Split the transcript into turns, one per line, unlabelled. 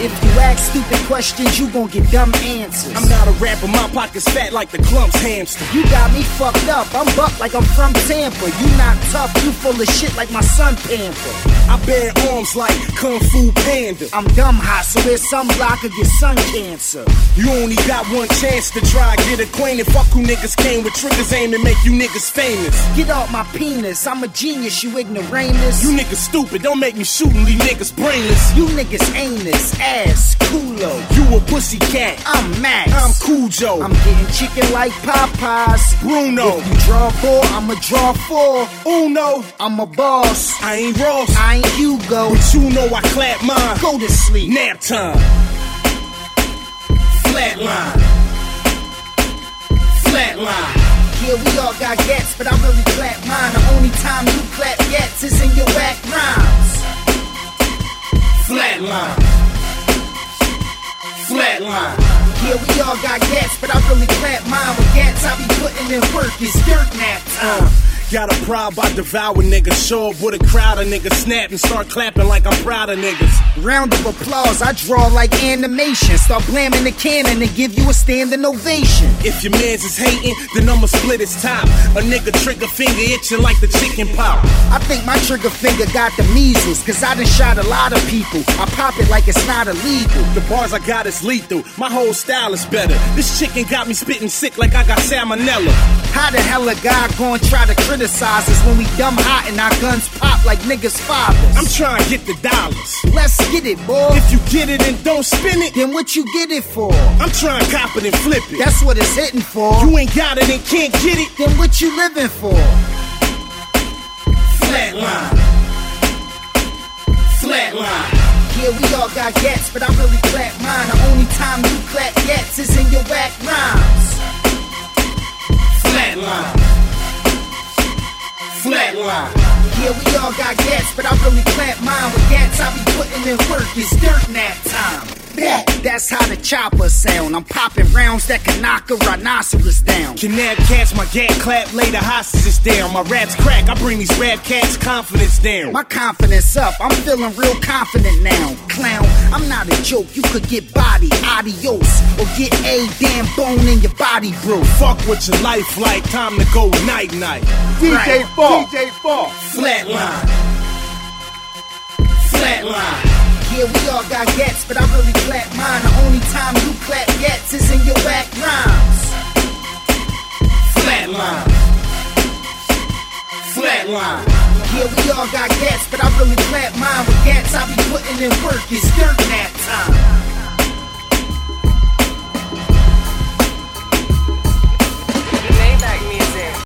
If you ask stupid questions, you gon' get dumb answers.
I'm not a rapper, my pocket's fat like the Clumps hamster.
You got me fucked up, I'm buck like I'm from Tampa. You not tough, you full of shit like my son Panther.
I bear arms like Kung Fu Panda.
I'm dumb hot, so there's some block could get sun cancer.
You only got one chance to try get acquainted. Fuck who niggas came with triggers aimed to make you niggas famous.
Get off my penis, I'm a genius, you ignoramus.
You niggas stupid, don't make me shoot and leave niggas brainless.
You niggas anus, ass, culo.
You a pussy cat,
I'm Max.
I'm Cujo.
I'm getting chicken like Popeyes.
Bruno.
If you draw four, I'ma draw four.
Uno.
I'm a boss.
I ain't Ross.
I ain't Hugo.
But you know I clap mine.
Go to sleep.
Nap time. Flatline. Flatline.
Yeah, we all got gets, but I really clap mine. The only time you clap gets is in your whack rhymes.
Flatline. Flatline.
Yeah, we all got gets, but I really clap mine. With gets, I be putting in work. It's dirt nap time.
Got a pride by devour niggas. Show up with a crowd of niggas. Snap and start clapping like I'm proud of niggas.
Round of applause, I draw like animation. Start blamming the cannon and give you a standing ovation.
If your mans is hating, then I'ma split his top. A nigga trigger finger itching like the chicken pop.
I think my trigger finger got the measles, cause I done shot a lot of people. I pop it like it's not illegal.
The bars I got is lethal. My whole style is better. This chicken got me spitting sick like I got salmonella.
How the hell a guy gon' try to criticize us when we dumb hot and our guns pop like niggas' fathers?
I'm trying to get the dollars.
Let's get it, boy.
If you get it and don't spin it,
then what you get it for?
I'm trying to cop it and flip it.
That's what it's hitting for.
You ain't got it and can't get it,
then what you living for?
Flatline. Flatline.
Yeah, we all got gets, but I really clap mine. The only time you clap gets is in your whack rhymes.
Flatline. Flatline.
Yeah, we all got gets, but I really clap mine. With gets, I be putting in work. It's dirt nap time. That's how the choppers sound. I'm popping rounds that can knock a rhinoceros down.
Can nab cats, my gat clap, lay the hostages down. My raps crack, I bring these rap cats' confidence down.
My confidence up, I'm feeling real confident now. Clown, I'm not a joke, you could get body, adios. Or get a damn bone in your body, bro.
Fuck with your life like, time to go night-night.
DJ
Fall, DJ Fall. Flatline. Flatline.
Yeah, we all got gets, but I really clap mine. The only time you clap gets is in your whack rhymes.
Flatline. Flatline.
Yeah, we all got gets, but I really clap mine. With gets, I be putting in work. It's dirt nap time.